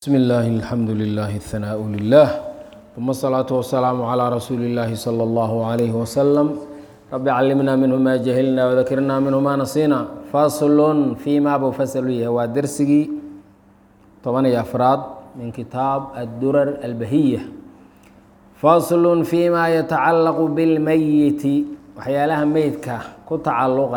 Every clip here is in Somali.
بسم الله الحمد لله الثناء لله ثم الصلاة والسلام على رسول الله صلى الله عليه وسلم رب علمنا منه ما جهلنا وذكرنا منه ما نسينا فصل فيما بفصله ودرسي طبعا يا أفراد من كتاب الدرر البهية فصل فيما يتعلق بالميت وحيالها ميتك كتعلق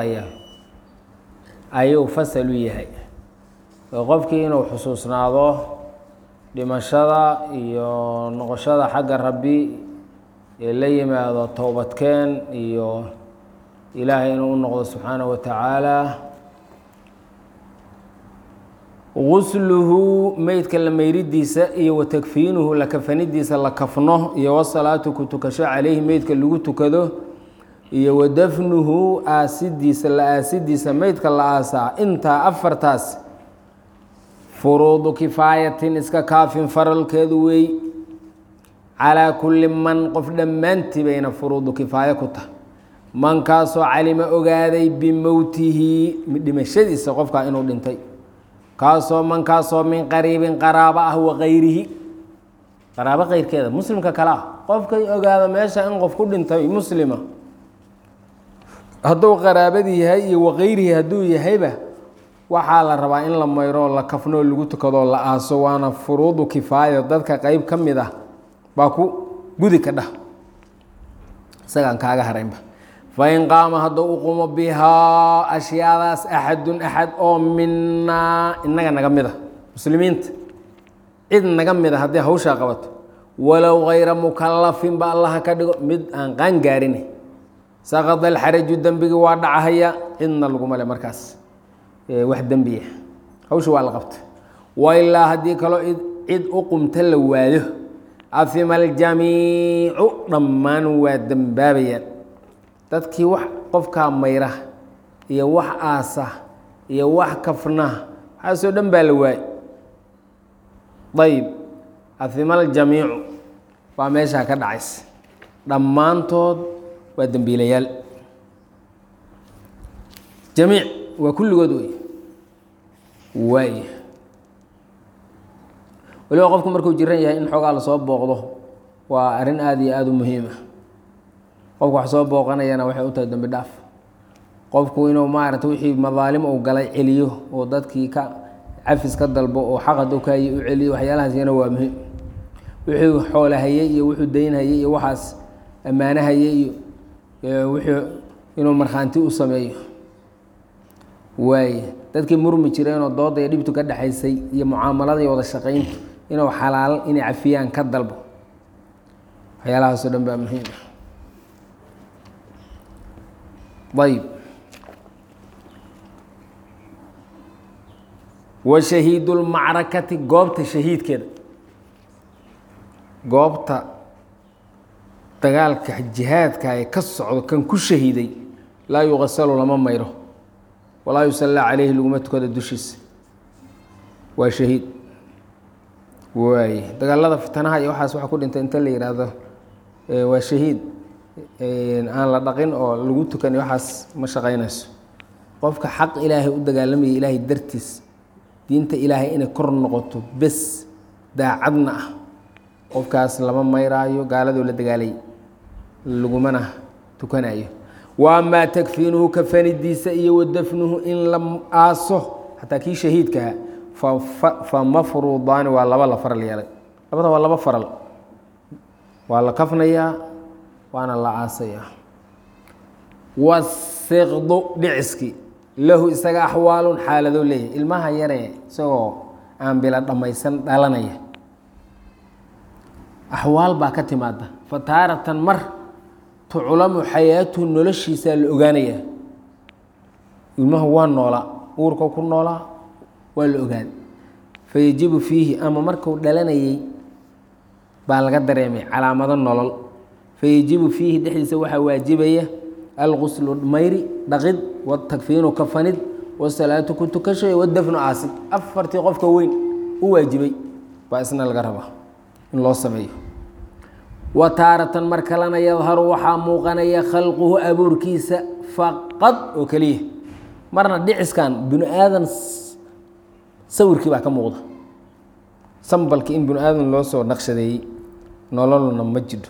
أيو فصل يهي وقفكي إنه حسوسنا ذو dhimashada iyo noqoshada xagga rabbi ee la yimaado toobadkeen iyo ilaahay inuu u noqdo subxaanahu wa tacaala gusluhu meydka la mayridiisa iyo wa takfiinuhu la kafanidiisa la kafno iyo wasalaatu ku tukasho calayhi meydka lagu tukado iyo wa dafnuhu aasidiisa la aasidiisa meydka la aasaa intaa afartaas furuudu kifaayatin iska kaafin faralkeedu wey calaa kulli man qof dhammaantii bayna furuudu kifaaya ku tahay mankaasoo calima ogaaday bimowtihi dhimashadiisa qofkaa inuu dhintay mankaasoo min qariibin qaraabo ah waqayrihi qaraabo keyrkeeda muslimka kale ah qofkay ogaado meesha in qof ku dhintay muslima hadduu qaraabadii yahay iyo waqayrihi hadduu yahayba waxaa la rabaa in la mayro la kafnoo lagu tukadoo la aaso waana furuudu kifaaya dadka qeyb ka mid ah baa ku gudi ka dhah isagaan kaaga haraynba fain qaama hadduu u qumo bihaa ashyaadaas axadun axad oo minaa inaga naga mid a muslimiinta cid naga mid a hadday hawshaa qabato walow hayra mukalafin ba allaha ka dhigo mid aan qaan gaarin saqada alxaraju dembigii waa dhacahaya cidna laguma le markaas wax dembiya hawsha waa la qabta wailaa haddii kaloo cid u qumta la waado afima aljamiicu dhammaan waa dembaabayaan dadkii wax qofkaa mayra iyo wax aasa iyo wax kafna waxaasoo dhan baa la waayey ayb afima aljamiicu waa meeshaa ka dhacaysa dhammaantood waa dembiilayaal jamiic waa kulligood wey waay waliba qofku markuu jiran yahay in xoogaa lasoo booqdo waa arrin aada iyo aada u muhiim ah qofku wax soo booqanayana waxay u tahay dembi dhaaf qofku inuu maaragta wixii madaalim uu galay celiyo oo dadkii ka cafis ka dalbo oo xaqad u kaayay u celiyo waxyaalahaasina waa muhiim wixii xoolahayey iyo wuxuu daynhayey iyo waxaas ammaanahayey iyo wixii inuu markhaanti u sameeyo waaye dadkii murmi jireenoo dooda iyo dhibtu ka dhexaysay iyo mucaamalada iyo wada shaqayntu inuu xalaal inay cafiyaan ka dalbo waxyaalahaasoo dhan baa muhiim ah ayb wa shahiidulmacrakati goobta shahiidkeeda goobta dagaalka jihaadka ee ka socdo kan ku shahiiday laa yuqasalu lama mayro walaa yusallaa calayhi laguma tukada dushiisa waa shahiid waaye dagaalada fitanaha iyo waxaas waxa ku dhintay inta la yidhaahdo waa shahiid aan la dhaqin oo lagu tukan waxaas ma shaqaynayso qofka xaq ilaahay u dagaalamaya ilaahay dartiis diinta ilaahay inay kor noqoto bes daacadna ah qofkaas lama mayraayo gaaladoo la dagaalay lagumana tukanayo waamaa takfiinuhu kafanidiisa iyo wadafnuhu in la aaso xataa kii shahiidkaha fa mafruudaani waa laba la faral yeelay labada waa laba faral waa la kafnayaa waana la aasayaa wasiqdu dhiciski lahu isaga axwaalun xaaladou leeyahay ilmaha yaree isagoo aan bila dhammaysan dhalanaya axwaal baa ka timaada fa taaratan mar tuclamu xayaatuhu noloshiisaa la ogaanayaa ilmaha waa noolaa uurka ku noolaa waa la ogaaday fayajibu fiihi ama marku dhalanayey baa laga dareemay calaamado nolol fayajibu fiihi dhexdiisa waxaa waajibaya alguslu mayri dhaqid watakfiinu kafanid wasalaatu ku tukasho wadafnu aasid afartii qofka weyn u waajibay baa isna laga rabaa in loo sameeyo wa taaratan mar kalena yadharu waxaa muuqanaya khalquhu abuurkiisa faqad oo keliya marna dhiciskan binu aadan sawirkii baa ka muuqda sambalka in binu aadan loo soo naqshadeeyey nololna ma jiro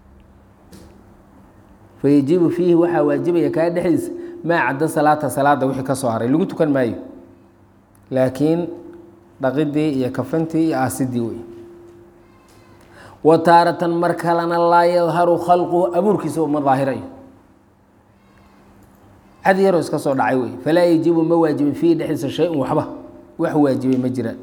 fayajibu fiihi waxaa waajibaya kaa dhexdiisa maa cadda salaata salaada wixii ka soo haray lagu tukan maayo laakiin dhaqidii iyo kafantii iyo aasidii wey wa taaratan mar kalena laa yadharu khalquhu abuurkiisa ma daahirayo cad yaroo iska soo dhacay wey falaa yajibu ma waajibin fiihi dhexdiisa shay-un waxba wax waajibay ma jiraan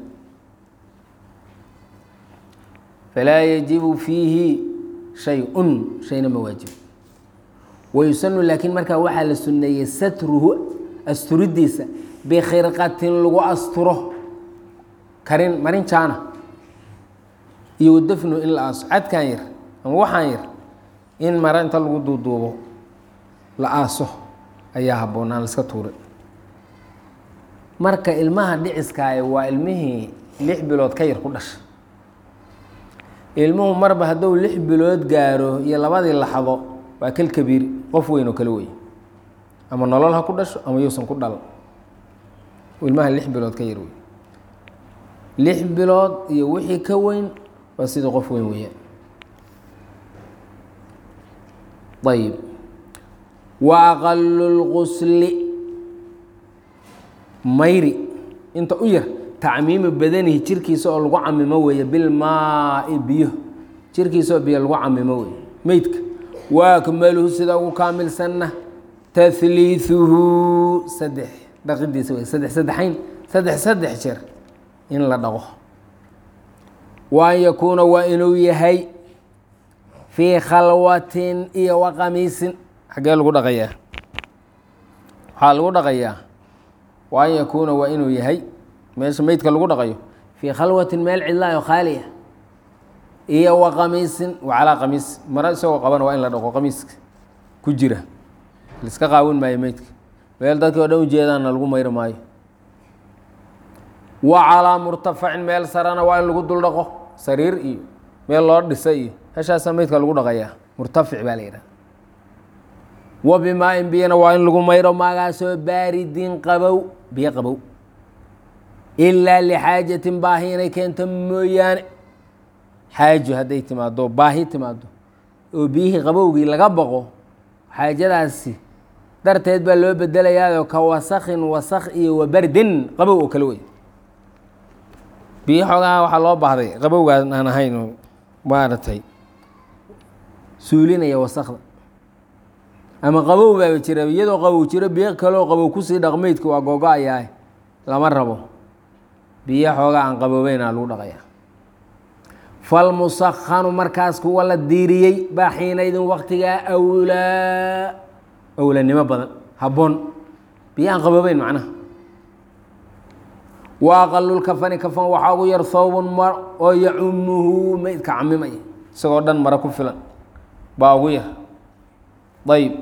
falaa yajibu fiihi shay-un shayna ma waajibo wayusanu laakiin markaa waxaa la suneeyey satruhu asturidiisa bikhirqatin lagu asturo karin marin jaana iyo wadafnu in la aaso cadkan yar ama waxaan yar in mara inta lagu duuduubo la aaso ayaa habboonaan la iska tuuray marka ilmaha dhiciskaayo waa ilmihii 6 bilood ka yar ku dhashay ilmuhu marba hadduu 6 bilood gaaro iyo labadii laxdo waa kal kabiir qof weyn oo kale wey ama nolol ha ku dhasho ama yuusan ku dhalo ilmaha 6 bilood ka yar wey 6 bilood iyo wixii ka weyn waa sidii qof weyn weeyaan ayib wa aqalu lqusli mayri inta u yar tacmiimu badanihi jirkiisa oo lagu camimo weeye bilmaai biyo jirkiisa oo biyo lagu camimo weeye meydka waakmaluhu sida ugu kaamilsanna tahliiثuhu saddex dhaqidiisa wey saddex jeer in la dhaqo wa an yakuuna waa inuu yahay fii khalwatin iyo wa qamiisin xaggee lagu dhaqayaa waxaa lagu dhaqayaa wa an yakuuna waa inuu yahay meesha meydka lagu dhaqayo fii khalwatin meel cidlaayo khaaliya iyo wa qamiisin wa calaa qamiis maro isagoo qabana waa in la dhaqo qamiiska ku jira laiska qaawin maayo meydka meel dadkii o dhan ujeedaanna lagu mayri maayo wa calaa murtafacin meel sarana waa in lagu dul dhaqo sariir iyo meel loo dhisay iyo heshaasaa meydka lagu dhaqayaa murtafic baa la yidhaha wa bimaa-in biyana waa in lagu mayro maagaasoo baaridin qabow biyo qabow ilaa lixaajatin baahi inay keento mooyaane xaajo hadday timaado baahi timaado oo biyihii qabowgii laga baqo xaajadaasi darteed baa loo bedelayaao ka wasakhin wasakh iyo wabardin qabow oo kale wey biyo xoogaha waxaa loo baahday qabowgaan aan ahayn maaragtay suulinaya wasakda ama qabow baaba jira iyadoo qabow jiro biyo kaleo qabow kusii dhaqmeydka waa googo-ayaa lama rabo biyo xoogaa aan qaboobeynaa lagu dhaqayaa falmusakhanu markaas kuwa la diiriyey baa xiinaydin waktigaa awlanimo badan habboon biyo aan qaboobeyn macnaha wa aqalulkafani kafan waxaa ugu yar thawbun mar oo yacumuhu meydka camimaya isagoo dhan mara ku filan baa ugu yar ayb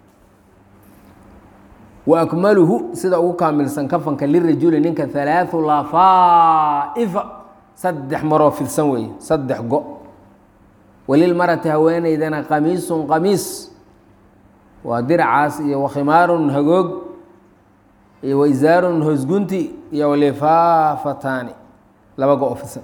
wa akmaluhu sida ugu kaamilsan kafanka lirajuli ninka 3 lafaa'ifa 3 maroo fidsan weeye 3 go walilmarati haweeneydana qamiisun qamiis waa diracaas iyo wakhimaarun hagoog iyo waisaarun hoosgunti iyo walifaafataani 2 go oo fidsan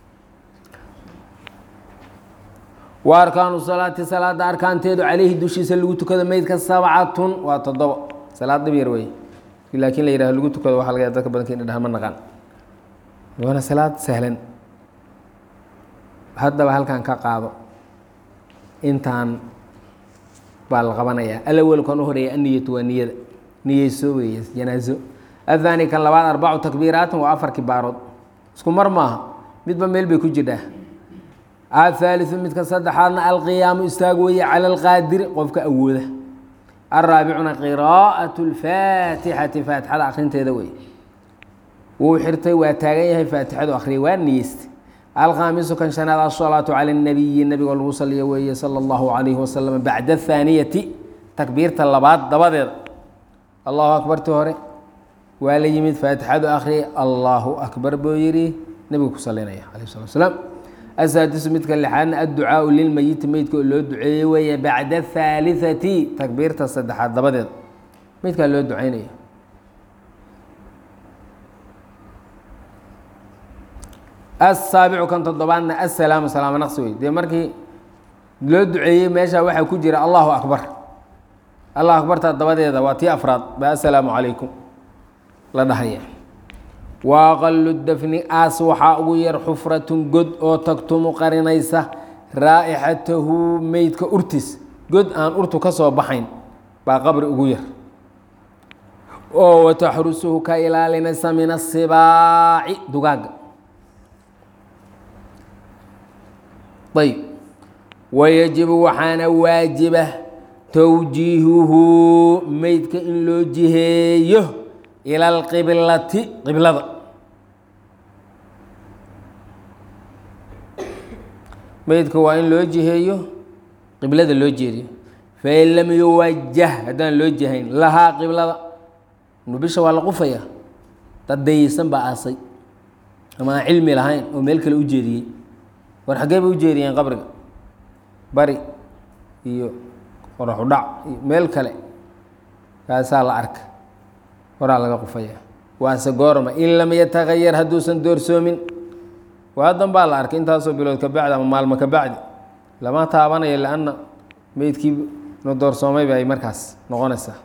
wa arkaanu salaati salaada arkaanteedu calayhi dushiisa lagu tukado meydka 7 waa 7 salaad dhib yar wey laakiin la yihahdo lagu tukado waxa laga dadka badanka ina dhahan ma naqaan waana salaad sahlan haddaba halkan ka qaado intaan baa la qabanayaa alawalkan u horeeya anniyatu waa niyada niyeyso weeye janaazo athani kan labaad 4 takbiiraatin waa 4 kibaarood isku mar maaha midba meel bay ku jirdhaa athaaliثu midka saddexaadna alqiyaamu istaag weeye cala alqaadiri qofka awooda الرaaبعna qراءaة الفاatixati faatixada akrinteeda wey wuu xirtay waa taagan yahay faatixadu akriyay waa niyeystay alkhaamisu kan شhanaad aلصalaaةu calى الnabiyi nebigoo lagu saliyo weeye salى الlahu عalayه wasalam bacda الثaaniyati takbiirta labaad dabadeeda allahu akbarti hore waa la yimid faatixadu akriyay allahu akbar buu yihi nebigu ku salinaya alayه الsلat وsلاam asaadisu midka lixaadna adducaaءu lilmeyiti meydka oo loo duceeyey weeye bacda الثaaliثati takbiirta saddexaad dabadeed meydkaa loo ducaynaya السابع كان تضبعنا السلام سلام نقصوي دي مركي لو دعية ماشى واحد كجرا الله أكبر الله أكبر تضبط هذا واتي أفراد السلام عليكم لا دهية وأقل الدفن أسوحا وير حفرة قد أو تكتم قرنيسة رائحته ميت كأرتس قد أن أرتو كسو بحين بقبر أغير أو وتحرسه كإلال نسى من السباع دقاق طيب ويجب وحانا واجبه توجيهه ميت كإن لو جهيه إلى القبلة قبلة ميت كوين لو جهيه قبلة لو جهيه فإن لم يوجه هذا لو جهين لها قبلة نبيش ولا قفية تديسن بأصي أما علمي لهين وملك الأجري والحجاب أجري قبرك بري iyo qorax u dhac meel kale kaasaa la arka horaa laga qufaya waase goorma in lam yatagayar hadduusan doorsoomin waadan baa la arkay intaasoo bilood ka bacdi ama maalmo ka bacdi lama taabanayo lianna meydkii no doorsoomay bay markaas noqonaysaa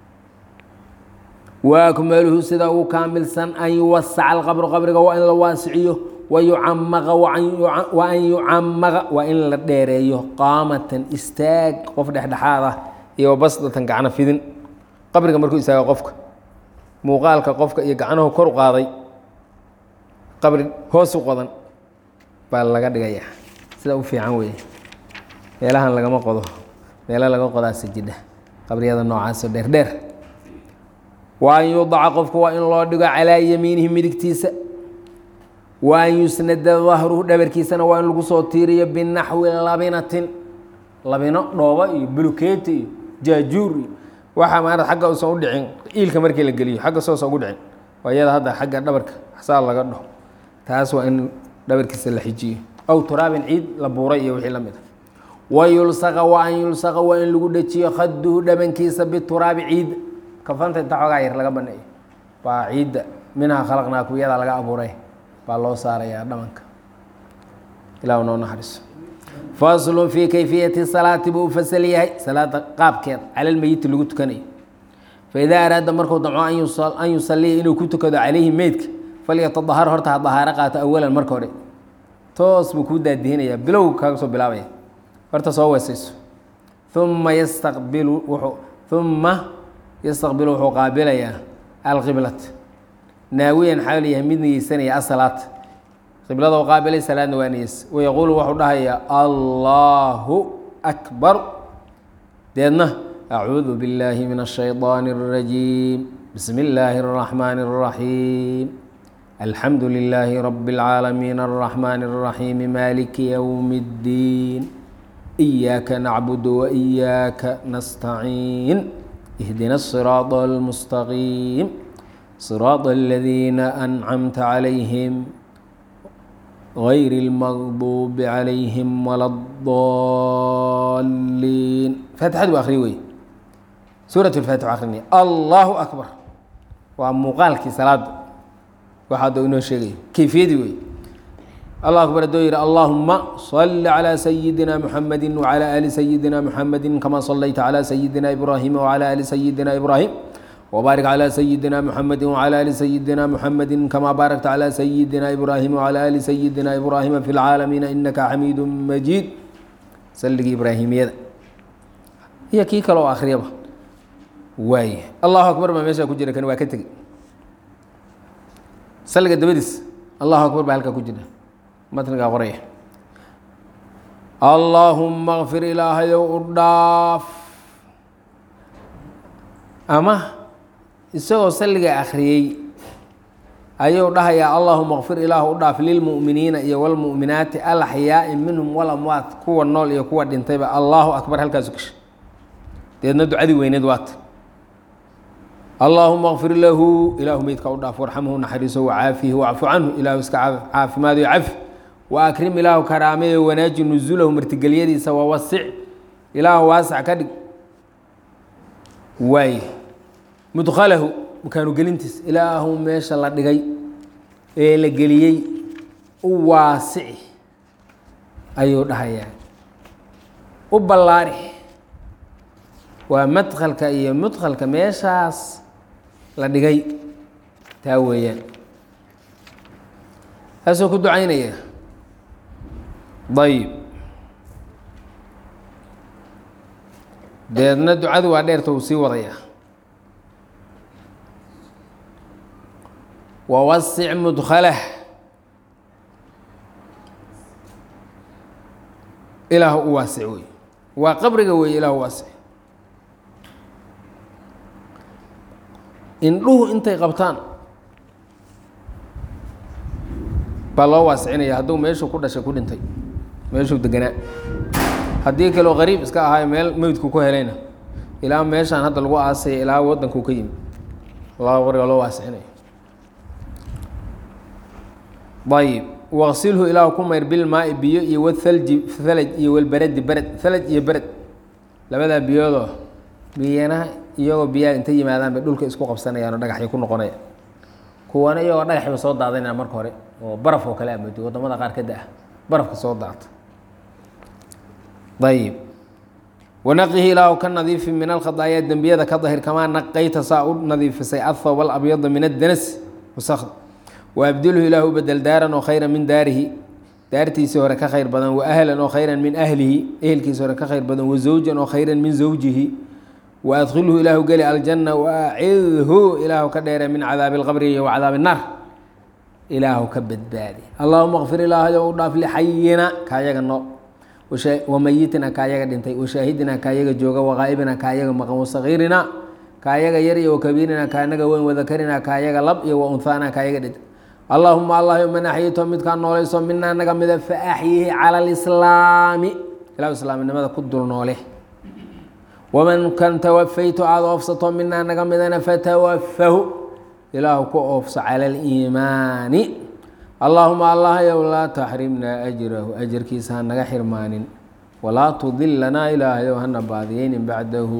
waakmaluhu sida uu kaamilsan an yuwasaca alqabru qabriga waa in la waasiciyo ويعمق وأن يعمق وإن لديريه قامة استاج قف دحدحاده iyo basdatan gacana fidin qabriga markuu isaaga qofka muuqaalka qofka iyo gacanahu kor u qaaday qabri hoos u qodan baa laga dhigayaa sida u fiican weeye meelahan lagama qodo meelaha laga qodaa sajida qabriyada noocaas oo dheer dheer waa in yudaca qofku waa in loo dhigo calaa yamiinihi midigtiisa وأن يسند ظهره دبركيسنا وأن لقصو تيري بنحو لبنة لبنة نوبة بلوكيت جاجور waxa ma arad xagga soo dhicin ilka markii la galiyo xagga soo soo dhicin wayada hadda xagga dhabarka xasaal laga dhaho taas waa in dhabarkiisa la xijiyo aw turaabin ciid la buuray iyo wixii la mid wayulsaqa wa an yulsaqa wa in lagu dhajiyo khadduhu dhabankiisa bituraab ciid kafanta inta xogaa yar laga baneeyo baa ciidda minha khalaqnaakum iyada laga abuuray baa loo saarayaa dhamanka ilaahu noo naxariiso فاصل في كيفية الصلاة بفسليه صلاة قاب كير على الميت اللي قلت كني فإذا أراد مركو دعاء أن يصلي إنه كنت كذا عليه ميتك فليتظهر هرتها ظهارقات أولا مركو ري توس بكودة الدهين يا بلو كاكسو بلاوي هرتا سوى سيسو ثم يستقبل قابلا يا القبلة ناويا حاول يهمدني سنة الصلاة قبلة وقابل سلام وانيس ويقول وحده يا الله أكبر دينا أعوذ بالله من الشيطان الرجيم بسم الله الرحمن الرحيم الحمد لله رب العالمين الرحمن الرحيم مالك يوم الدين إياك نعبد وإياك نستعين اهدنا الصراط المستقيم صراط الذين أنعمت عليهم غير المغضوب عليهم ولا الضالين فاتحة وآخري سورة الفاتحة آخرين الله أكبر ومقالك صلاة وحد إنه شيء كيف يدوي الله أكبر دوير اللهم صل على سيدنا محمد وعلى آل سيدنا محمد كما صليت على سيدنا إبراهيم وعلى آل سيدنا إبراهيم وبارك على سيدنا محمد وعلى آل سيدنا محمد كما باركت على سيدنا إبراهيم وعلى آل سيدنا إبراهيم في العالمين إنك حميد مجيد سلك إبراهيم يدا هي كيكا لو آخر يبا واي الله أكبر ما ماشا كجرة كان واكتك سلك الدبدس الله أكبر بهلك كجرة ما تنقى غريه اللهم اغفر إلهي وأرداف أما isagoo salliga akhriyay ayuu dhahayaa allahuma qfir ilaahu u dhaaf lilmu'miniina iyo walmu'minaati alaxyaa'i minhum walamwaat kuwa nool iyo kuwa dhintayba allahu akbar halkaasu gashay deedna ducadii weyneed waata allahuma qfir lahu ilaahu meydka u dhaaf warxamhu naxariiso wacaafihi wacfu canhu ilaahu iska caafimaadiyo cafi waakrim ilaahu karaameeyo wanaaji nuzulahu martigelyadiisa wawasic ilaahu waasac ka dhig waay مدخله مكانو جلنتس إلهه ماشى الله دقي إيه لجليي u waasici ayuu dhahayaa u ballaari waa madkhalka iyo mudkhalka meeshaas la dhigay taa weeyaan taasoo ku ducaynaya ayib deedna ducadu waa dheerta uu sii wadaya wawasic mudkhalah ilaah u waasic wey waa qabriga wey ilaah u waasic indhuhu intay qabtaan baa loo waasicinaya hadduu meeshuu ku dhashay ku dhintay meeshuu deganaa haddii kaleo qariib iska ahaayo meel meydku ku helayna ilaa meeshaan hadda lagu aasaya ilaa waddankuu ka yimi qabriga loo waasicinayo ayib waqsilhu ilaahu ku mayr bilmaai biyo iyo wathalji thalaj iyo walberadi bered thalaj iyo bered labadaa biyoodoo biyanaha iyagoo biyaha intay yimaadaan bay dhulka isku qabsanayaan oo dhagaxyo ku noqonaya kuwana iyagoo dhagaxba soo daadanaya marka hore oo baraf oo kale amado waddamada qaar ka da-a barafka soo daata ayib wanaqihi ilaahu ka nadiifi min alkhadaayaa dembiyada ka dahir kamaa naqayta saa u nadiifisay athawb alabyada min addanas wasakda waabdilhu ilaahu bedel daaran oo khayran min daarihi daartiisii hore ka khayr badan waahlan oo khayran min ahlihi ehelkiisi hore ka khayr badan wazawjan oo khayran min zawjihi waadkhilhu ilaahu geli aljanna waacidhu ilaahu ka dheere min cadaabi alqabri iyo wacadaabi الnaar ilaahu ka badbaadi allahuma kfir ilaahayo u dhaaf lixayina kaayaga no wamayitina kaayaga dhintay washaahidina kaayaga jooga waqaa'ibina kaayaga maqan wasagiirina kaayaga yar iyo wakabiirina kaanaga weyn wadakarina kaayaga lab iyo waunhaana kaayaga dhintay allahuma allah man axyito midkaa noolayso minaa naga mida faaxyihi cala alislaami ilahu islaaminimada ku dul noole waman kan tawafayto aada oofsato minaa naga midana fatawafahu ilaahu ku oofso cala aliimaani allahuma allahyow laa taxrimnaa ajrahu ajarkiisa ha naga xirmaanin walaa tudilanaa ilaahayow hana baadiyeynin bacdahu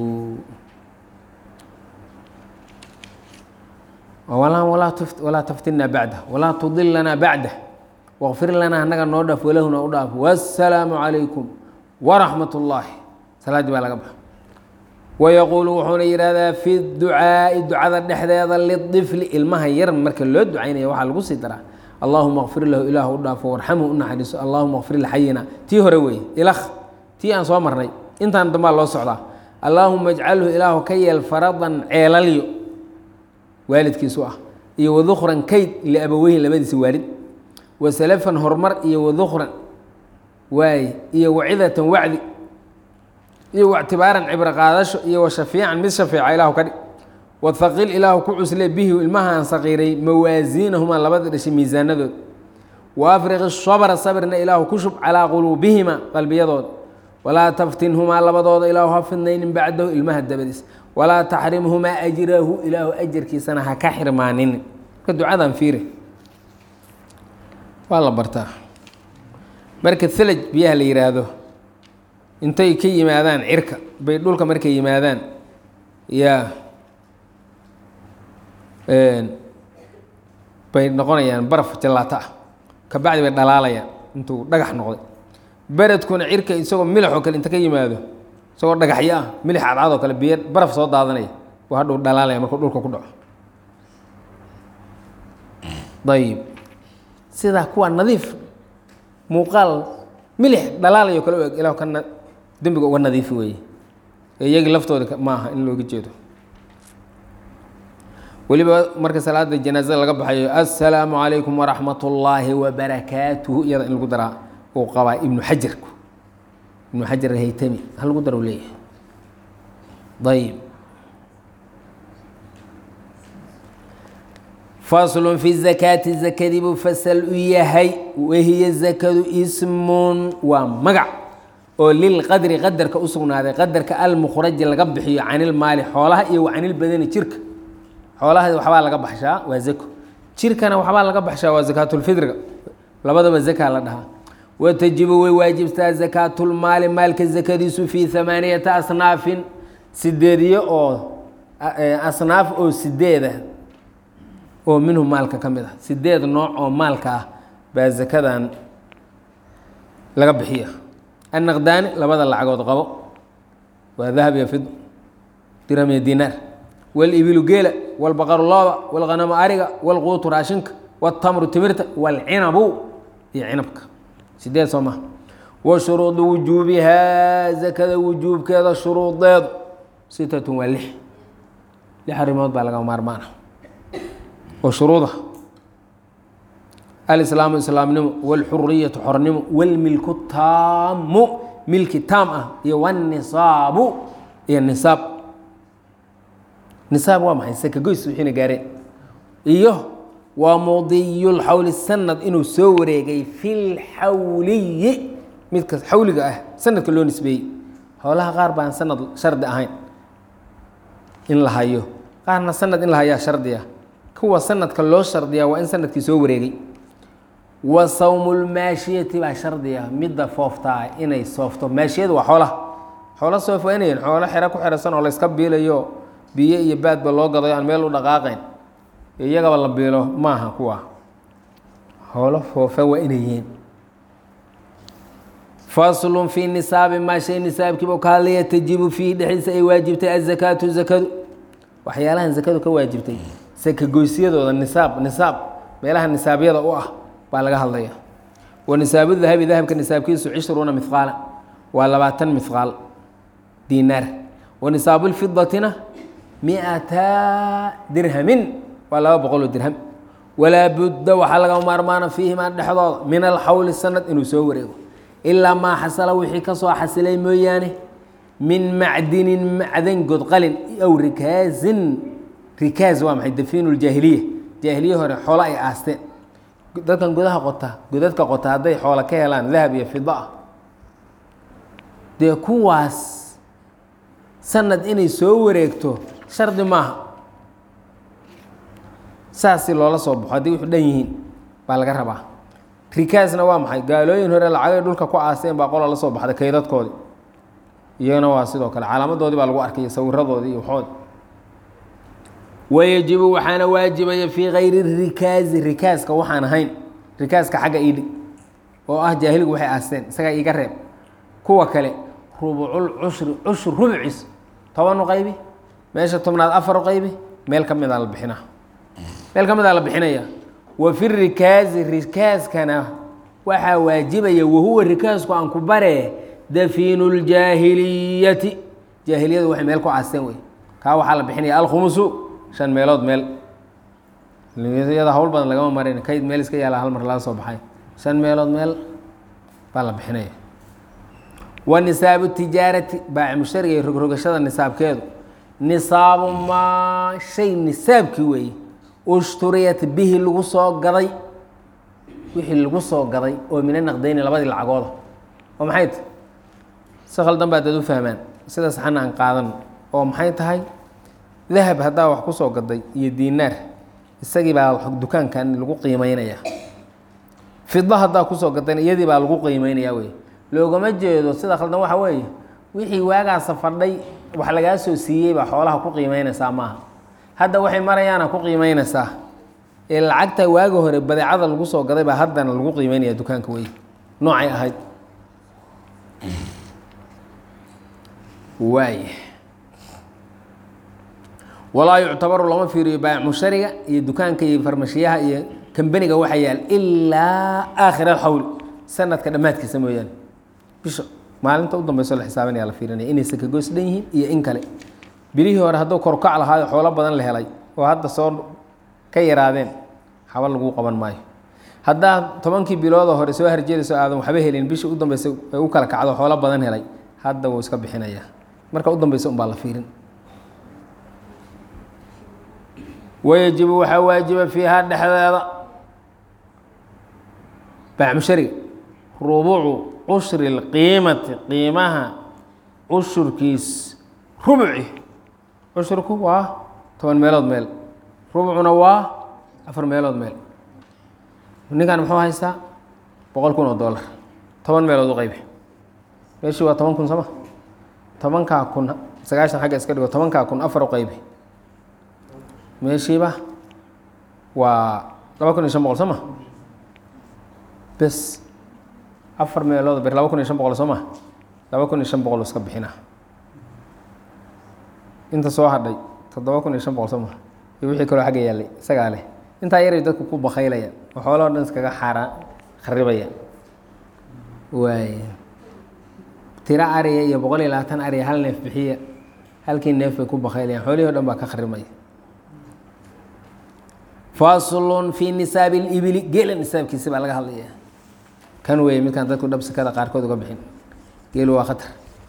walaa taftinaa bacdah walaa tudilanaa bacdah waqfir lanaa hanaga noo dhaaf walahuna u dhaaf wasalaamu calaykum waraxmat ullaahi salaaddii baa laga baxa wayaquulu wuxuuna yihahdaa fi ducaa'i ducada dhexdeeda lidifli ilmaha yar marka loo ducaynaya waxaa lagu sii daraa allahuma kfir lahu ilaah u dhaafo warxamhu u naxariiso allahuma kfir lxayina tii hore weeye ilakh tii aan soo marnay intaan dambaa loo socdaa allaahuma ajcalhu ilaahu ka yeel faradan ceelalyo waalidkiisu ah iyo wadukran kayd liabaweyhin labadiisa waalid wasalafan horumar iyo wadukran waay iyo wacidatan wacdi iyo wactibaaran cibro qaadasho iyo washafiican mid shafeeca ilaahu ka dhig wahaqil ilaahu ku cusle bihi ilmahaan saqiiray mawaasiinahumaa labada dhashay miisaanadood waafriqi sabra sabirna ilaahu ku shub calaa quluubihima qalbiyadooda walaa taftinhumaa labadooda ilaahu ha fidnaynin bacdahu ilmaha dabadiis walaa taxrimhumaa ajrahu ilaahu ajarkiisana ha ka xirmaanin marka ducadan fiiri waa la bartaa marka thalaj biyaha la yihaahdo intay ka yimaadaan cirka bay dhulka markay yimaadaan yaa bay noqonayaan baraf jallaato ah kabacdi bay dhalaalayaan intuu dhagax noqday beredkuna cirka isagoo milix oo kale inta ka yimaado isagoo dhagaxyo ah milix cadcad oo kale biyo baraf soo daadanaya waa hadhuu dhalaalaya markuu dhulka ku dhaco ayib sidaa kuwa nadiif muuqaal milix dhalaalayo kale o eg ilah ka dembiga uga nadiifi weeye iyagii laftooda ma aha in looga jeedo weliba marka salaada janaazada laga baxayo assalaamu calaykum waraxmat ullaahi wabarakaatuhu iyada in lagu daraa uu qabaa ibnu xajarku ibnu xajar haytami ha lagu daro leeyahay ayib faslun fi zakaati zakadii buu fasal u yahay wahiya zakadu ismun waa magac oo lilqadri qadarka u sugnaaday qadarka almukhraji laga bixiyo canilmaali xoolaha iyo wa canilbadani jirka xoolaha waxbaa laga baxshaa waa zako jirkana waxbaa laga baxshaa waa zakaatulfidriga labadaba zaka la dhahaa watajibu way waajibtaa zakaatulmaali maalka zakadiisu fii 8 asnaafin sideediyo oo asnaaf oo sideeda oo minhu maalka ka mid ah sideed nooc oo maalka ah baa zakadan laga bixiya annaqdaani labada lacagood qabo waa dahab iyo fid dirham iyo dinaar walibilu geela walbaqaru looda walghanamu ariga walquutu raashinka waltamru timirta walcinabu iyo cinabka sideed soo maha wa shuruudu wujuubihaa zakada wujuubkeeda shuruudeedu sitatun waa lix arrimood baa laga maarmaana oo shuruuda alislaamu islaamnimo walxuriyatu xornimo walmilku taamu milki taam ah iyo wanisaabu iyo nisaab nisaab waa maxay saka goys wixiina gaareen iyo waa mudiyulxawli sanad inuu soo wareegay fi lxawliyi midka xawliga ah sanadka loo nisbeeyey howlaha qaar baan sanad shardi ahayn in la hayo qaarna sanad in la hayaa shardiya kuwa sanadka loo shardiyaa waa in sanadkii soo wareegay wa sawmulmaashiyati baa shardiya midda fooftaa inay soofto maashiyadu waa xoolo soof waa inayn xoolo xero ku xerasan oo la yska biilayo biyo iyo baadba loo gadayo aan meel u dhaqaaqayn iyagaba la biilo maaha kuwa xoolo foofa waa inay yihiin faslun fii nisaabi maa shay nisaabkiiba ka hadlaya tajibu fiihi dhexdiisa ay waajibtay azakaatu zakadu waxyaalahan zakadu ka waajibtay saka goysyadooda nisaab meelaha nisaabyada u ah baa laga hadlaya wa nisaabu dahabi dahabka nisaabkiisu 20 mihqaala waa 20 mihqaal dinaar wa nisaabu lfidatina 100 dirhamin waa 200 dirham walaa budda waxaa laga maarmaana fiihimaa dhexdooda min alxawli sanad inuu soo wareego ilaa maa xasala wixii ka soo xasilay mooyaane min macdinin macdan godqalin aw rikaazin rikaaz waa maxay dafiinu ljaahiliya jaahiliya hore xoolo ay aasteen dadkan godadka qota hadday xoolo ka helaan dahab iyo fida ah dee kuwaas sanad inay soo wareegto shardi maaha saasi loola soo baxo haddii wuxu dhan yihiin baa laga rabaa rikaasna waa maxay gaalooyin hore lacagay dhulka ku aaseen baa qola la soo baxday kaydadkoodii iyagana waa sidoo kale calaamadoodii baa lagu arkay sawiradoodii iyo waxoodi wayajibu waxaana waajibaya fii kayri rikaazi rikaaska waxaan ahayn rikaaska xagga iidhig oo ah jaahiligu waxay aasteen isagaa iiga reeb kuwa kale rubucul cushri cushur rubciis 10 u qaybi meesha tobnaad 4 u qaybi meel ka mida la bixinaa meel ka mida la bixinaya wa fi rikaazi rikaaskana waxaa waajibaya wahuwa rikaasku aan ku bare dafiinu ljaahiliyati jaahiliyadu waxay meel ku aasteen wey kaa waxaa la bixinaya alkhumusu 5 meelood meel iyada hawl badan lagama marin kayd meel iska yaala hal mar laga soo baxay 5 meelood meel baa la bixinaya wa nisaabu tijaarati baaci mushtariga iyo rogrogashada nisaabkeedu nisaabu maa shay nisaabkii weeye ushturiyat bihi lagu soo gaday wixii lagu soo gaday oo mina naqdayni labadii lacagooda oo maxay tahay si khaldan baa dad u fahmaan sida saxan aan qaadan oo maxay tahay dahab haddaa wax ku soo gaday iyo diinaar isagii baa dukaankan lagu qiimeynaya fidda haddaa kusoo gadayna iyadii baa lagu qiimeynaya wey loogama jeedo sida khaldan waxa weeye wixii waagaasa fadhay wax lagaa soo siiyey baa xoolaha ku qiimeynaysaa maaha hadda waxay marayaana ku qiimeynaysaa ee lacagta waaga hore badeecada lagu soo gaday baa haddana lagu qiimeynaya dukaanka wey noocay ahayd waay walaa yuctabaru lama fiiriyo baayic mushtariga iyo dukaanka iyo farmashiyaha iyo kambaniga waxa yaal ilaa aakhir alxawl sanadka dhammaadkiisa mooyaane bisha maalinta u dambeyso la xisaabinaya la fiirinaya inay saka goys dhan yihiin iyo in kale bilihii hore hadduu korkac lahaayo xoolo badan la helay oo hadda soo ka yaraadeen xaba lagu qaban maayo haddaa 10kii biloodoo hore soo harjeedayso aadan waxba helin bishii u dambeysay ay u kala kacdo xoolo badan helay hadda wuu iska bixinayaa marka u dambeysa unbaa la fiirin wayajibu waxaa waajiba fiihaa dhexdeeda baac mushariga rubuucu cushri lqiimati qiimaha cushurkiis rubci cushurku waa 10 meelood meel rubcuna waa 4 meelood meel ninkan muxuu haystaa $100,000 10 meelood u qaybi meeshii waa 10,000 sama 10,000 9 xagga iska dhigo 10,000 4 u qaybi meeshiiba waa 2,500 sama bes 4 meelood bir 2500 soo ma 2500 iska bixina inta soo hadhay 7500 soo ma iyo wixii kale xagga yaalay isaga leh inta yar dadku ku bakhaylaya xoolo dhan iskaga xaraan kharibaya way tira ariya iyo 120 ariya hal neef bixiya halkii neef ay ku bakhaylaya xoolihi dhan baa ka kharimaya faslun fi nisaab al-ibil geel nisaabkiisa baa laga hadlaya kan weey midkan dadku dhab sakada qaarkood uga bixin geel waa khatar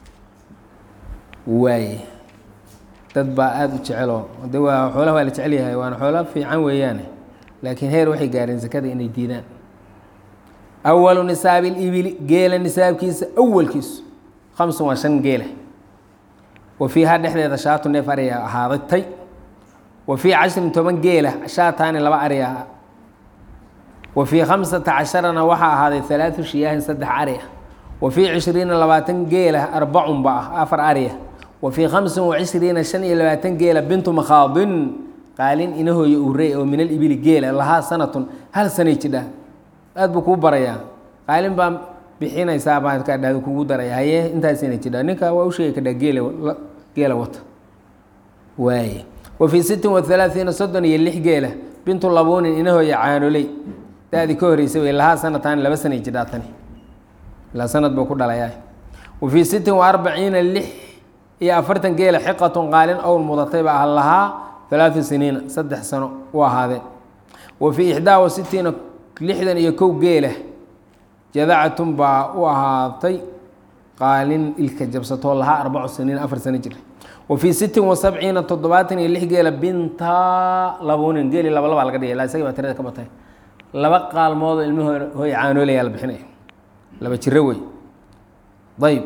way dad baa aad u jecelo waa xoolaha waa la jecel yahay waana xoolo fiican weeyaan laakiin heer waxay gaareen sakada inay diidaan awwalu nisaab al-ibil geel nisaabkiisa awwalkiisu 5 geela وفيها دحديدا شاتو neef ariya ahaadatay وفي 10 geela shaataani laba ariya وفي 15 waxa ahaaday 3 shiyaahin 3 ariya وفي 20 geela 4 baa 4 ariya وفي 25 25 geela bintu makhaadin qaalin inahooyo urey oo min al-ibil geela laha sanatun hal sanay jida aad buu ku baraya qaalin baa bixinaysaa baan ka dhaad kugu daray haye intaas inay jida ninka waa u sheegay ka geela wata way وفي 36 صدن يلح geela bintu labuun inahooyo caanolay daadi ka horeysay way laha sanatan 2 sanay jida tani la sanad buu ku dhalayaa وفي 46 lix iyo 40 geela xiqatun qaalin aw mudatay baa laha 3 siniin 3 sano waa haadeen وفي 61 lixdan iyo 1 geela jadacatun baa u ahaatay qaalin ilka jabsato laha 4 siniin 4 sano jir وفي 76 تضباطن لح geela binta labuunin geeli laba laga dhigay la isaga ba tirada ka batay laba qaalmood ilmuhu hooy caanoolay la bixinay laba jiro way dayb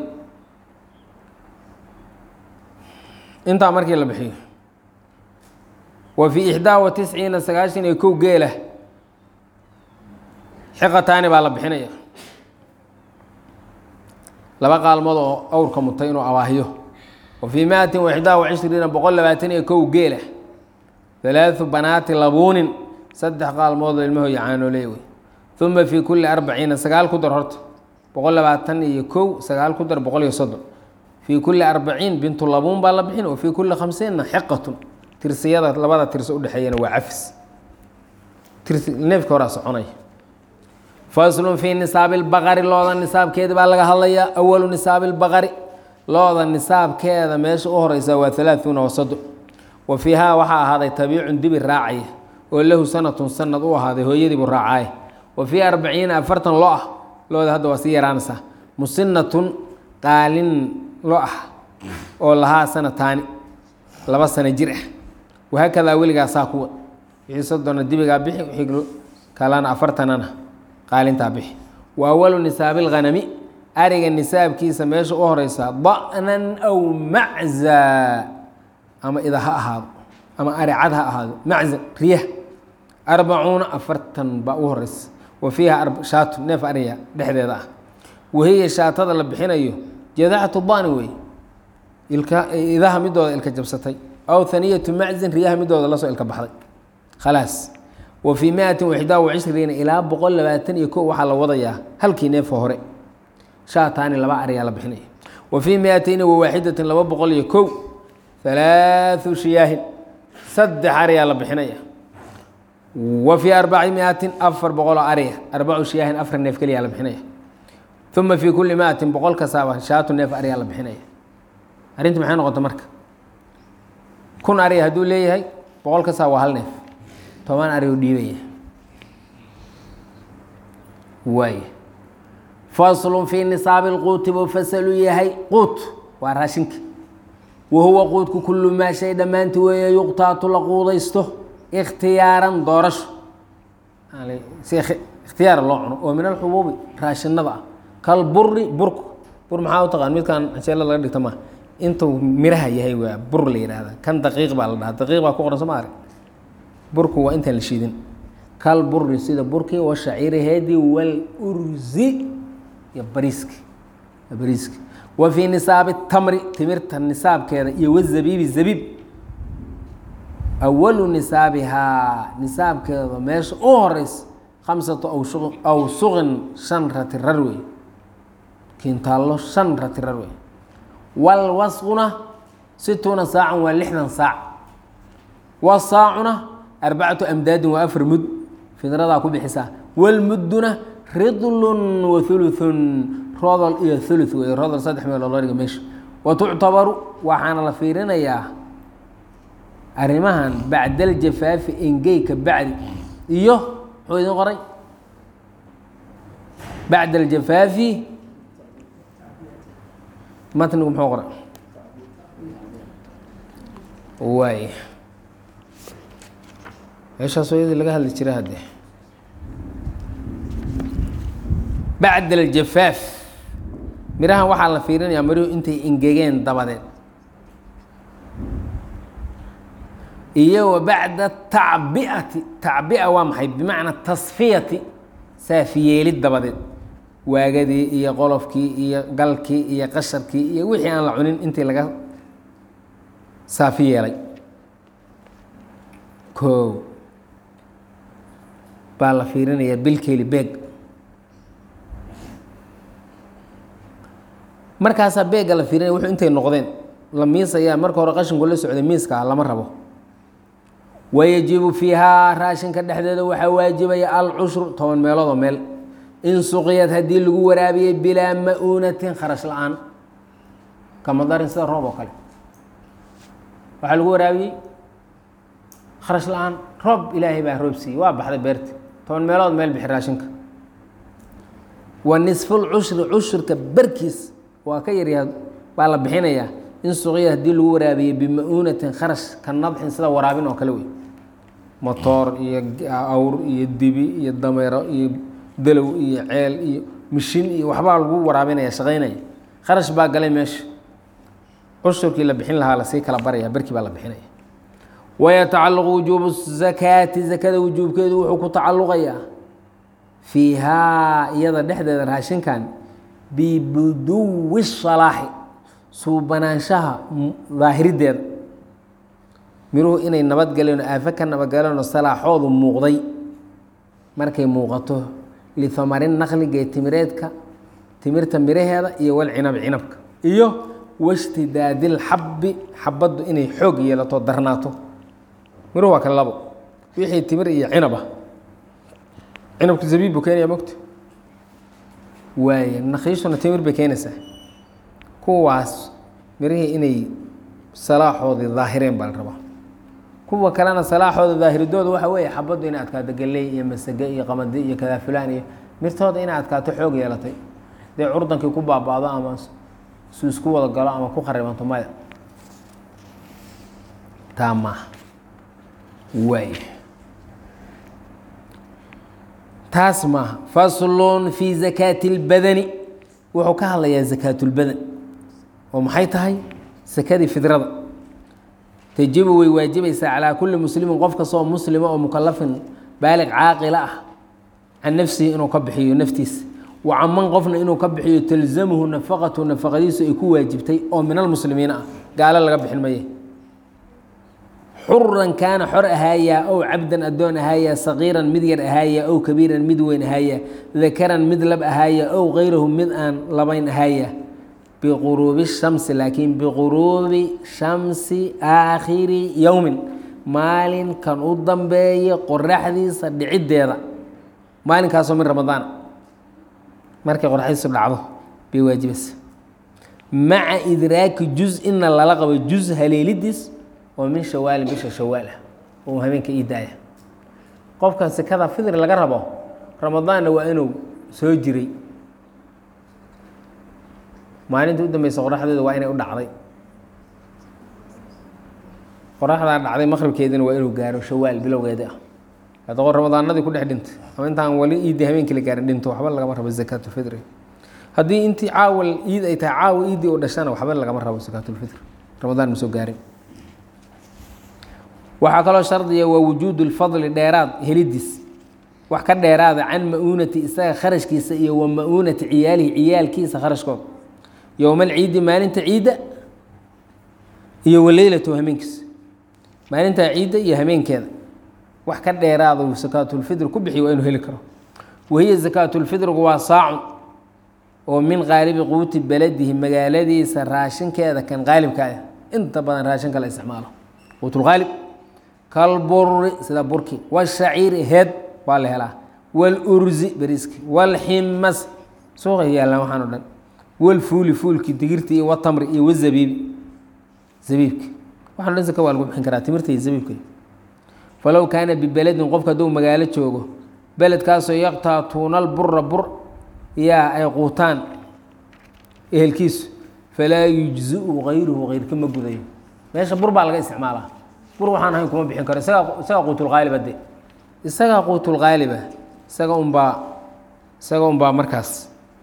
inta markii la bixiyo وفي 91 سغاشن iyo 1 geela xiqataani baa la bixinaya laba qaalmood oo awrka mutay inuu awaahiyo وفي 121 بقول لباتني كو جيله 3 بنات لبون 3 قالمود المه يعانو ليوي ثم في كل 40 سقال كدر هرت بقول لباتني كو سقال كدر بقول يصدر في كل 40 بنت لبون بالبحين وفي كل 50 حقة ترسيادة لبدا ترس ودحينا وعفس ترس نيف كوراس عني فصل في نصاب البقر لوضا النصاب كيد بالغ هليا أول نصاب البقر لوضا النصاب كذا ماشي أهريسا و30 وصدق وفيها وحا هذا تبيع دب الراعي وله سنة وهذا هو يدب الراعي وفي 40 أفرتن لوضا هذا وسير عنسا مسنة قال لوح ولها سنة تاني لبس سنة جرح وهكذا ولقى ساقوة يصدنا الدبقى بحي وحيقلوا كالان أفرتن أنا قال انت بحي وأول نصاب الغنمي أرجع النساب كيس ماشي أهريسا ضأنا أو معزة أما إذا هذا أما أرعدها هذا معزة ريح 40 أفرتن بأهرس وفيها شات نف أريا بحذا ذا وهي شات هذا اللي بحين أيه جذعة الضانوي إذا مدوا الكجبستي أو ثانية معزة ريح مدوا الله سؤال كبحر خلاص وفي 121 إلى بقول لباتن يكون وحلا وضيا هل كي نف هوري شاتان لبا أريا لبحني وفي 201 لبا بقول يكو 3 شياه 3 أريا لبحني وفي 400 أفر بقول أريا 4 شياه أفر نيف كليا لبحني ثم في كل 100 بقول كسابة شات نيف أريا لبحني أرنت محن قط مرك كون أريا هدول لي هاي بقول كسابة هل نيف طبعا أريو ديبيه واي فصل في نصاب القوت وفصل يهي قوت وراشنك وهو قوتك كل ما شيء دمانت ويقطع لقوضيسته اختيارا دورش يعني اختيار الله ومن الحبوب راشن نضع كالبر برك بر محاو تقان ميد كان ان شاء الله لغا دغتما انتو ميرها يهي وا بر ليرادا كان دقيق با لدها دقيق با كو سمار برك وا انت لشيدين كالبر سيده بركي والشعير هادي والارز يا بريسك وفي نصاب التمر تمرت النصاب كذا والزبيب الزبيب أول نصابها نصاب كذا ماش أهرس 5 awsuqin 5 ratirar wey kintaalo 5 ratirar wey walwasquna 60 saacan waa 60 saac wasaacuna 4 amdaadin waa 4 mud fidradaa ku bixisaa walmudduna ridlun wa thuluthun rodol iyo thuluth wey rodol 3 meelood loo dhiga meesha watuctabaru waxaana la fiirinayaa arrimahan bacda aljafaafi engeyka bacdi iyo muxuu idin qoray bacda aljafaafi matnigu muxuu qoray waay meeshaas iyadii laga hadli jiray hadde bacda aljafaaf mirahan waxaa la fiirinayaa marihu intay engegeen dabadeed iyo wa bacda tacbiati tacbia waa maxay bimacnaa tasfiyati saafiyeelid dabadeed waagadii iyo qolofkii iyo galkii iyo qasharkii iyo wixii aan la cunin intii laga saafi yeelay koow baa la fiirinayaa bilkeeli beeg markaasaa beegga la fiirinaya wuxuu intay noqdeen la miisayaa marka hore qashinku la socday miiska lama rabo wayajibu fiihaa raashinka dhexdeeda waxaa waajibaya alcushru 10 meeloodoo meel in suqiyad haddii lagu waraabiyey bilaa ma-uunatin kharash la-aan kama darin sida roob oo kale waxaa lagu waraabiyey kharash la-aan roob ilaahay baa roob siiyey waa baxday beerti 10 meelood meel bixi raashinka wa nisfulcushri cushurka barkiis waa ka yaryaha baa la bixinayaa in suqiyad haddii lagu waraabiyey bima-uunatin kharash ka nadxin sida waraabin oo kale wey motoor iyo awr iyo dibi iyo dameero iyo dalow iyo ceel iyo mishin iyo waxbaa lagu waraabinaya shaqaynaya kharash baa galay meesha cushurkii la bixin lahaa lasii kala baraya barkii baa la bixinaya wayatacalaqu wujuubu zakaati zakada wujuubkeedu wuxuu ku tacalluqayaa fiihaa iyada dhexdeeda raashinkan bibuduwi salaaxi suubanaanshaha daahirideeda miruhu inay nabadgaleen aafo ka nabadgaleenoo salaaxoodu muuqday markay muuqato lihamarin naqliga timireedka timirta miraheeda iyo walcinab cinabka iyo washtidaadil xabbi xabaddu inay xoog yeelato darnaato miruhu waa kale labo wixii timir iyo cinab ah cinabku zabiib buu keenaya mogta waaye nakiishuna timir bay keenaysaa kuwaas mirihii inay salaaxoodii daahireen baa la rabaa kuwa kalena salaaxooda daahiridooda waxa weeye xabaddu inay adkaato galley iyo masage iyo qamadi iyo kadaa fulaan iyo mirtooda inay adkaato xoog yeelatay dee curdankii ku baaba-do ama su isku wada galo ama ku kharibanto maya taa maaha waay taas maaha faslun fii zakaati اlbadani wuxuu ka hadlayaa zakaatulbadan oo maxay tahay sakadii fidrada tajibu way waajibaysaa calaa kulli muslimin qof kastoo muslima oo mukalafin baaliq caaqila ah can nafsihi inuu ka bixiyo naftiisa wa caman qofna inuu ka bixiyo talzamuhu nafaqatu nafaqadiisu ay ku waajibtay oo min almuslimiina ah gaalo laga bixin maye xuran kaana xor ahaayaa ow cabdan addoon ahaayaa sagiiran mid yar ahaayaa ow kabiiran mid weyn ahaayaa dakaran mid lab ahaayaa ow kayrahu mid aan labayn ahaayaa biquruubi shamsi laakiin biquruubi shamsi aakhiri yowmin maalinkan u dambeeya qoraxdiisa dhiciddeeda maalinkaasoo min ramadaana markay qoraxdiisu dhacdo bay waajibaysa maca idraaki juz-ina lala qabo juz haleelidiis oo min shawaalin bisha shawaal ah oo habeenka ii daaya qofkan sekada fidri laga rabo ramadaanna waa inuu soo jiray maalinta u dambeysa qoraxdeeda waa inay u dhacday qoraxdaa dhacday maqribkeedina waa inuu gaaro shawaal bilowgeeda ah haddaqo ramadaanadii ku dhex dhintay ama intaan wali iidii habeenkii la gaarin dhinto waxba lagama rabo zakaatulfitri haddii intii caawa iid ay tahay caawa iidii oo dhashana waxba lagama rabo zakaatulfitri ramadaan ma soo gaarin waxaa kaloo shardiya waa wujuudu lfadli dheeraad helidiis wax ka dheeraada can ma-uunati isaga kharashkiisa iyo wa ma-uunati ciyaalihi ciyaalkiisa kharashkooda yowma alciidi maalinta ciidda iyo waleylatu hameenkiisa maalintaa ciidda iyo hameenkeeda wax ka dheeraada uu sakaatulfidr ku bixiyo waa inuu heli karo wahiya zakaatulfidrigu waa saacun oo min qaalibi quuti beladihi magaaladiisa raashinkeeda kan qaalibka ah inta badan raashinka la isticmaalo quutulqaalib kalburi sida burki washaciiri heed waa la helaa walurzi beriski walximas suuqa yaallaan waxaan o dhan walfuuli fuulki digirti iyo watamri iyo wazabiibi zabiibka waxaan dhan saka waa lagu bixin karaa timirta iyo zabiibka falow kaana bibeledin qofka hadduu magaalo joogo beledkaasoo yaqtaatuuna albura bur yaa ay quutaan ehelkiisu falaa yujziu gayruhu gayrka ma gudayo meesha bur baa laga isticmaalaa bur waxaan ahayn kuma bixin karo isagaa quutulqaaliba de isagaa quutulqaaliba isaga unbaa markaas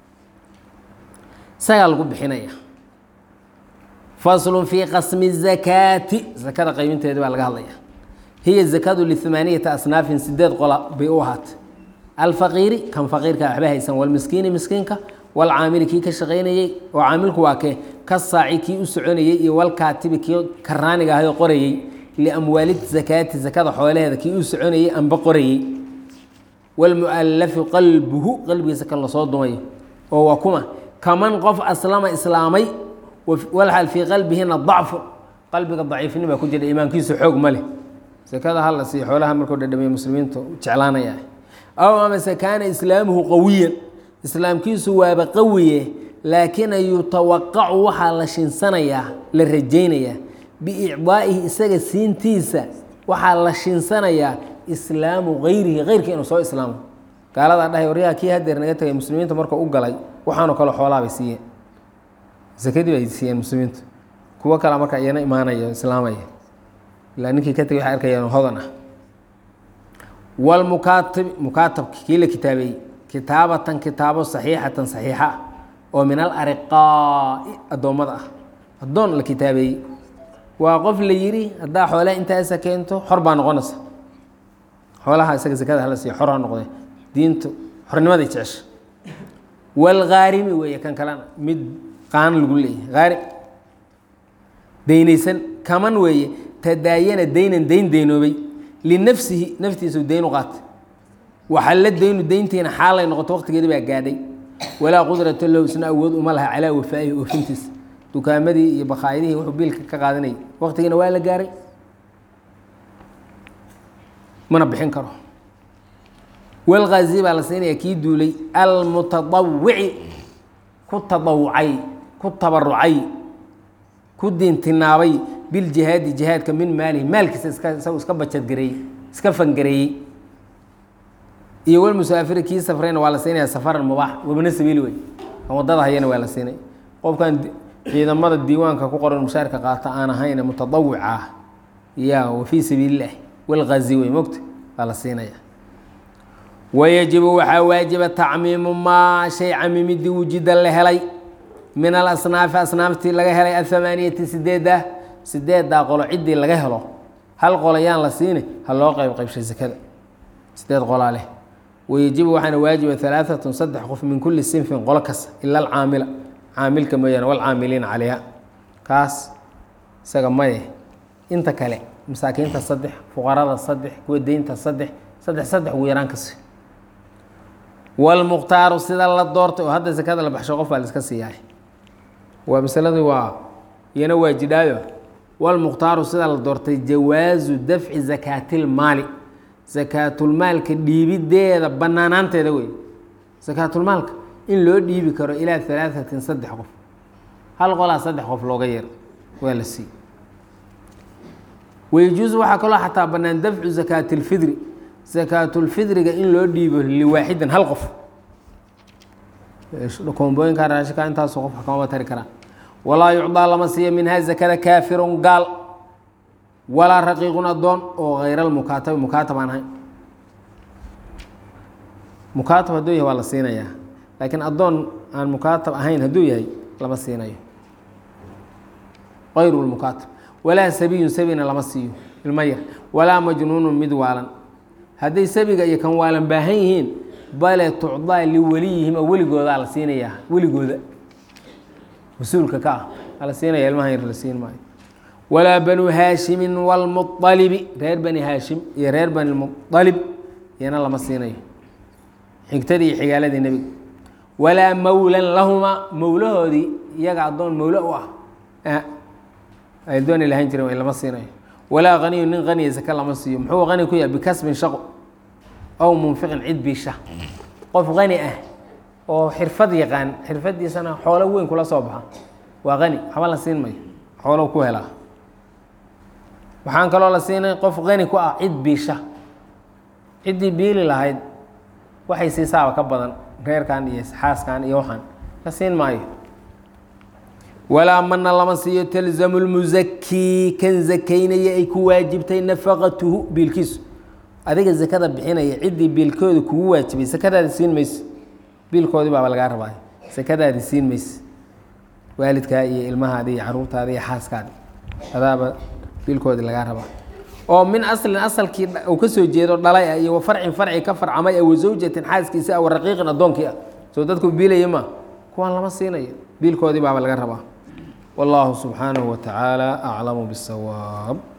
isagaa lagu bixinaya faslu fii qasmi zakaati zakada qaybinteeda baa laga hadlaya hiya zakadu liamaaniyata asnaafin 8 qola bay u ahaatay alfaqiiri kan faqiirka waxba haysan walmiskiini miskiinka walcaamili kii ka shaqaynayey oo caamilku waa kee ka saaci kii u soconayey iyo walkaatibi kii karaaniga ahay oo qorayey liamwaali zakaati zakada xoolaheeda kii u soconayey amba qorayey walmualafi qalbuhu qalbigiisa kan lasoo dumayo oo waa kuma kaman qof aslama islaamay walxal fii qalbihina dacfu qalbiga daciifnima ku jira iimaankiisu xoog ma leh zakada hala siiyo xoolaha markuu dhadhamiye muslimiintu jeclaanaya aw amase kaana islaamuhu qawiyan islaamkiisu waaba qawiye laakin yutawaqacu waxaa la shinsanayaa la rajaynayaa biicdaa'ihi isaga siintiisa waxaa la shinsanayaa islaamu gayrihi gayrka inuu soo islaamo gaaladaa dhahay waryaha kii hadeer naga tagay muslimiinta markuu u galay waxaanoo kale xoolaa bay siiyeen zakadii bay siiyeen muslimiintu kuwo kale marka iyana imaanaya islaamaya ilaa ninkii ka tagay waxay arkayaan hodan ah walmukaatib mukaatabki kii la kitaabeeyey kitaabatan kitaabo saxiixatan saxiixa oo min alariqaa'i addoommada ah addoon la kitaabeeyey waa qof la yidhi haddaa xoolaha intaasa keento xor baa noqonaysa xoolaha isaga zakada hala siiya xor ha noqde diintu xornimaday jecesha walghaarimi weeye kan kalena mid qaan lagu leeyahay haarim daynaysan kaman weeye tadaayana daynan daynoobay linafsihi naftiisu dayn u qaatay waxalla daynu dayntiina xaalay noqoto waqtigeedii baa gaadhay walaa qudrata lahu isna awood uma laha calaa wafaa'ihi oofintiisa dukaamadii iyo bakhaayadihii wuxuu biilka ka qaadanayay waqtigiina waa la gaaray mana bixin karo walgaazi baa la siinaya kii duulay almutadawici ku tadawucay ku tabarucay ku diintinaabay biljihaadi jihaadka min maalihi maalkiisa isagu iska bajadgareeyey iska fangareeyey iyo walmusaafiri kii safrayna waa la siinaya safaran mubaax wabna sabiili wey kan wadada hayana waa la siinay qofkan ciidamada diiwaanka ku qoran mushaarka qaata aan ahayn mutadawic ah ya wa fii sabiilillaah walgaazi wey mogta waa la siinaya wayajibu waxaa waajiba tacmiimu maa shay camimidii wujida la helay min alasnaafi asnaaftii laga helay athamaaniyati sideeddaa qolo ciddii laga helo hal qolo yaan la siini ha loo qaybshay zakada 8 qolaa leh wayajibu waxaana waajiba 3 qof min kulli sinfin qolo kasta ila alcaamila caamilka mooyaane walcaamiliina calayha kaas isaga maye inta kale masaakiinta 3 fuqarada 3 kuwa deynta 3 ugu yaraan kasi walmuqtaaru sida la doortay oo hadda zakada la baxsho qof baa la iska siiyahay waa masaladii waa iyana waa jidhaayo walmuqtaaru sida la doortay jawaazu dafci zakaatilmaali zakaatulmaalka dhiibideeda banaanaanteeda wey zakaatulmaalka in loo dhiibi karo ilaa 3 qof hal qolaa 3 qof looga yeero waa la siiy wayajuusu waxaa kaloo xataa bannaan dafcu zakaatilfidri zakaatulfidriga in loo dhiibo liwaaxidin hal qof koombooyinka raashika intaasoo qof kamaba tari karaan walaa yucdaa lama siiya minhaa zakada kaafirun gaal walaa raqiiqun addoon oo hayr almukaatabi mukaatab aan ahayn mukaatab hadduu yahay waa la siinayaa laakiin addoon aan mukaatab ahayn hadduu yahay lama siinayo hayru lmukaatab walaa sabiyun sabina lama siiyo ilma yar walaa majnuunun mid waalan hadday sabiga iyo kan waalan baahan yihiin bale tucdaa liweliyihim oo weligoodaa la siinayaa weligooda mas-uulka ka ah aa la siinaya ilmahan yar la siin maayo walaa banuu haashimin walmualibi reer bani haashim iyo reer bani mualib iyana lama siinayo xigtadii xigaaladii nebiga walaa mawlan lahuma mawlahoodii iyaga addoon mawlo u ah ay dooni lahayn jireen lama siinayo walaa qaniyu nin qaniya saka lama siiyo muxuu qani ku yahay bikasbin shaqo aw munfiqin cid biisha qof qani ah oo xirfad yaqaan xirfadiisana xoolo weyn kula soo baxa waa qani waxba la siin mayo xoolo ku helaa waxaan kaloo la siinay qof qani ku ah cid biisha ciddii biili lahayd waxay siisaaba ka badan reerkan iyo xaaskan iyo waxaan la siin maayo walaa mana lama siiyo talzamu lmusakii kan zakaynaya ay ku waajibtay nafaqatuhu biilkiisu adiga zakada bixinaya ciddii biilkooda kugu waajibay sakadaadi siin mayso biilkoodii baaba lagaa rabaa sakadaadi siin mayso waalidkaa iyo ilmahaadi iyo caruurtaadi iyo xaaskaadi adaaba biilkoodii lagaa rabaa oo min aslin asalkii uu ka soo jeedo dhalay ah iyo wa farcin farci ka farcamay wa zawjatin xaaskiisa ah wa raqiiqin addoonkii ah soo dadku biilaya ma kuwaan lama siinayo biilkoodii baaba laga rabaa والله سبحانه وتعالى أعلم بالصواب